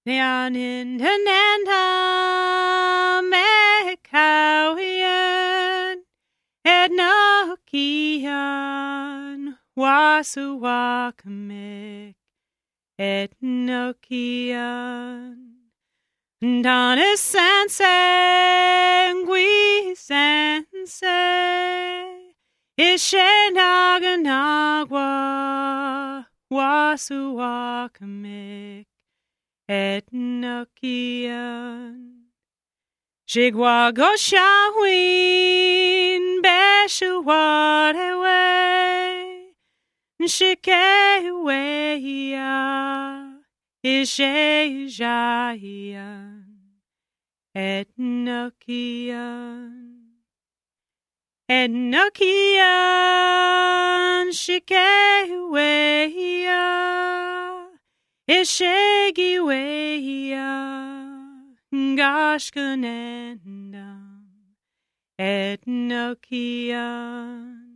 Neanindananda mekawian Etnokian wasuwakamik Etnokian Dana sensei sensei Ishenaganagwa wasuwakamik Etnokian Jigwagoshawin Beshuwarewe Shikeweya Ishejayan Etnokian Etnokian Shikeweya Ishegiweya Gashkanendam Etnokian